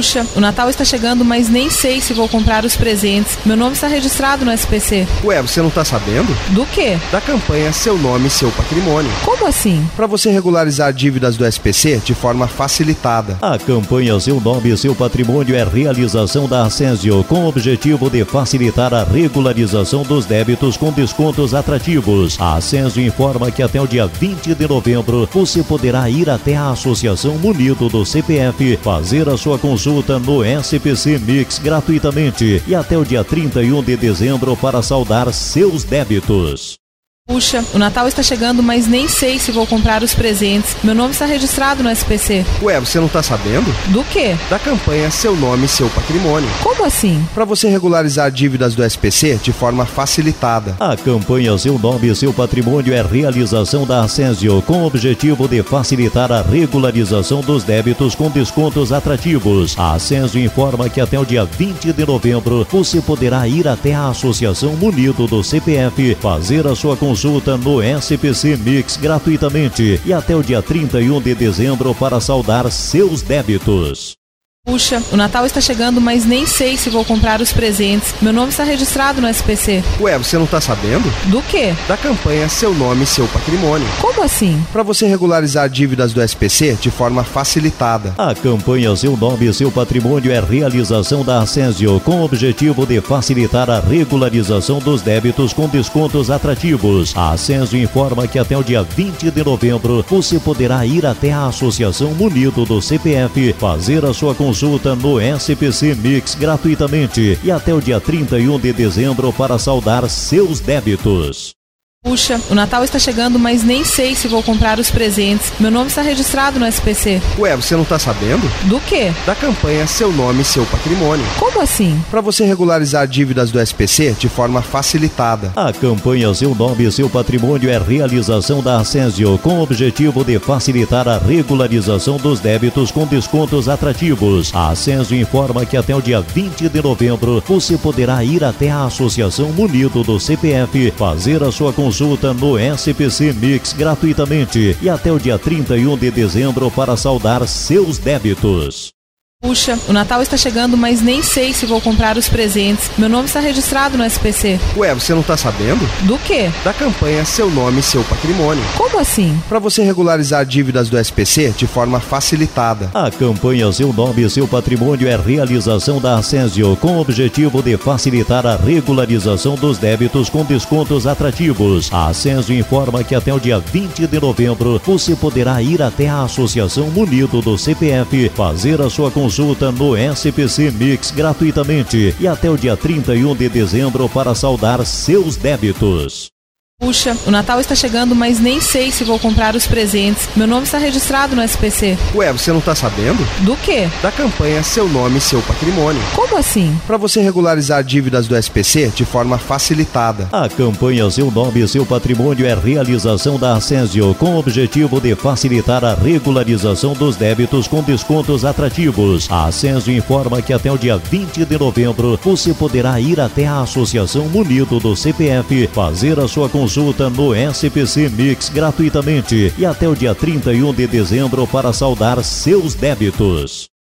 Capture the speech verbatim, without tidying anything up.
Puxa, o Natal está chegando, mas nem sei se vou comprar os presentes. Meu nome está registrado no S P C. Ué, você não tá sabendo? Do quê? Da campanha Seu Nome, Seu Patrimônio. Como assim? Para você regularizar dívidas do S P C de forma facilitada. A campanha Seu Nome, Seu Patrimônio é realização da Ascensio com o objetivo de facilitar a regularização dos débitos com descontos atrativos. A Ascensio informa que até o dia vinte de novembro você poderá ir até a Associação munido do C P F, fazer a sua consulta no S P C Mix gratuitamente e até o dia trinta e um de dezembro para saldar seus débitos. Puxa, o Natal está chegando, mas nem sei se vou comprar os presentes. Meu nome está registrado no S P C. Ué, você não tá sabendo? Do quê? Da campanha Seu Nome, Seu Patrimônio. Como assim? Para você regularizar dívidas do S P C de forma facilitada. A campanha Seu Nome, Seu Patrimônio é realização da Ascensio com o objetivo de facilitar a regularização dos débitos com descontos atrativos. A Ascensio informa que até o dia vinte de novembro você poderá ir até a Associação munido do C P F, fazer a sua consulta Consulta no S P C Mix gratuitamente e até o dia trinta e um de dezembro para saldar seus débitos. Puxa, o Natal está chegando, mas nem sei se vou comprar os presentes. Meu nome está registrado no S P C. Ué, você não tá sabendo? Do quê? Da campanha Seu Nome, Seu Patrimônio. Como assim? Para você regularizar dívidas do S P C de forma facilitada. A campanha Seu Nome, Seu Patrimônio é realização da Ascensio com o objetivo de facilitar a regularização dos débitos com descontos atrativos. A Ascensio informa que até o dia vinte de novembro você poderá ir até a Associação munido do C P F, fazer a sua consulta Consulta no S P C Mix gratuitamente e até o dia trinta e um de dezembro para saldar seus débitos. Puxa, o Natal está chegando, mas nem sei se vou comprar os presentes. Meu nome está registrado no S P C. Ué, você não tá sabendo? Do quê? Da campanha Seu Nome, Seu Patrimônio. Como assim? Para você regularizar dívidas do S P C de forma facilitada. A campanha Seu Nome, Seu Patrimônio é realização da Ascensio com o objetivo de facilitar a regularização dos débitos com descontos atrativos. A Ascensio informa que até o dia vinte de novembro você poderá ir até a Associação munido do C P F, fazer a sua consulta Consulta no S P C Mix gratuitamente e até o dia trinta e um de dezembro para saldar seus débitos. Puxa, o Natal está chegando, mas nem sei se vou comprar os presentes. Meu nome está registrado no S P C. Ué, você não tá sabendo? Do quê? Da campanha Seu Nome, Seu Patrimônio. Como assim? Para você regularizar dívidas do S P C de forma facilitada. A campanha Seu Nome, Seu Patrimônio é realização da Ascensio com o objetivo de facilitar a regularização dos débitos com descontos atrativos. A Ascensio informa que até o dia vinte de novembro você poderá ir até a Associação munido do C P F, fazer a sua consulta Consulta no S P C Mix gratuitamente e até o dia trinta e um de dezembro para saldar seus débitos. Puxa, o Natal está chegando, mas nem sei se vou comprar os presentes. Meu nome está registrado no S P C. Ué, você não tá sabendo? Do quê? Da campanha Seu Nome, Seu Patrimônio. Como assim? Para você regularizar dívidas do S P C de forma facilitada. A campanha Seu Nome, Seu Patrimônio é realização da Ascensio com o objetivo de facilitar a regularização dos débitos com descontos atrativos. A Ascensio informa que até o dia vinte de novembro você poderá ir até a Associação munido do C P F, fazer a sua consulta Consulta no S P C Mix gratuitamente e até o dia trinta e um de dezembro para saldar seus débitos.